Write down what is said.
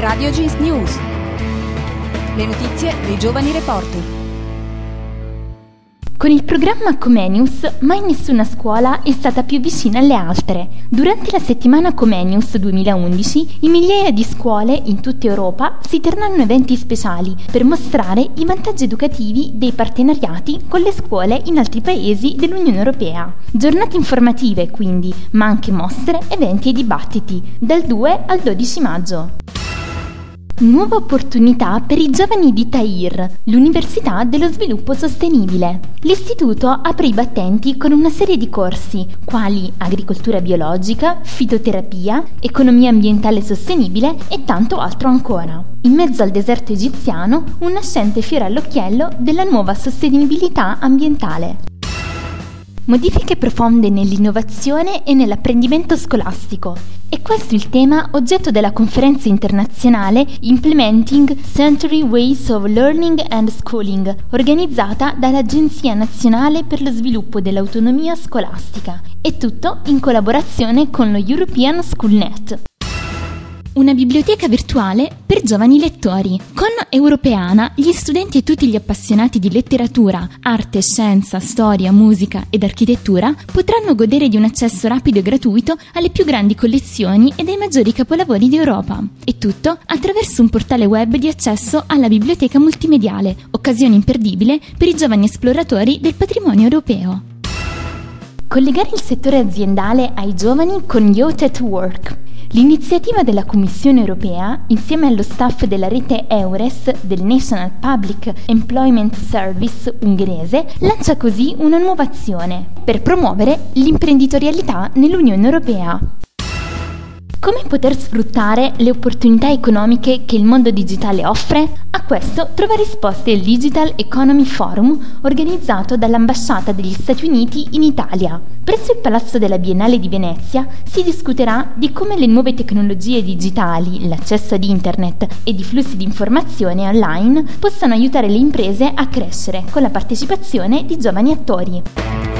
Radio Jeans News. Le notizie dei giovani reporter. Con il programma Comenius, mai nessuna scuola è stata più vicina alle altre. Durante la settimana Comenius 2011, in migliaia di scuole in tutta Europa si terranno eventi speciali per mostrare i vantaggi educativi dei partenariati con le scuole in altri paesi dell'Unione Europea. Giornate informative, quindi, ma anche mostre, eventi e dibattiti, dal 2 al 12 maggio. Nuova opportunità per i giovani di TAIR, l'Università dello Sviluppo Sostenibile. L'istituto apre i battenti con una serie di corsi, quali agricoltura biologica, fitoterapia, economia ambientale sostenibile e tanto altro ancora. In mezzo al deserto egiziano, un nascente fiore all'occhiello della nuova sostenibilità ambientale. Modifiche profonde nell'innovazione e nell'apprendimento scolastico. È questo il tema oggetto della conferenza internazionale Implementing Century Ways of Learning and Schooling, organizzata dall'Agenzia Nazionale per lo Sviluppo dell'Autonomia Scolastica. È tutto in collaborazione con lo European SchoolNet. Una biblioteca virtuale per giovani lettori. Con Europeana, gli studenti e tutti gli appassionati di letteratura, arte, scienza, storia, musica ed architettura potranno godere di un accesso rapido e gratuito alle più grandi collezioni e dei maggiori capolavori d'Europa. E tutto attraverso un portale web di accesso alla biblioteca multimediale, occasione imperdibile per i giovani esploratori del patrimonio europeo. Collegare il settore aziendale ai giovani con Youth at Work. L'iniziativa della Commissione europea, insieme allo staff della rete EURES del National Public Employment Service ungherese, lancia così una nuova azione per promuovere l'imprenditorialità nell'Unione Europea. Come poter sfruttare le opportunità economiche che il mondo digitale offre? A questo trova risposte il Digital Economy Forum organizzato dall'Ambasciata degli Stati Uniti in Italia. Presso il Palazzo della Biennale di Venezia si discuterà di come le nuove tecnologie digitali, l'accesso ad internet e i flussi di informazione online possano aiutare le imprese a crescere con la partecipazione di giovani attori.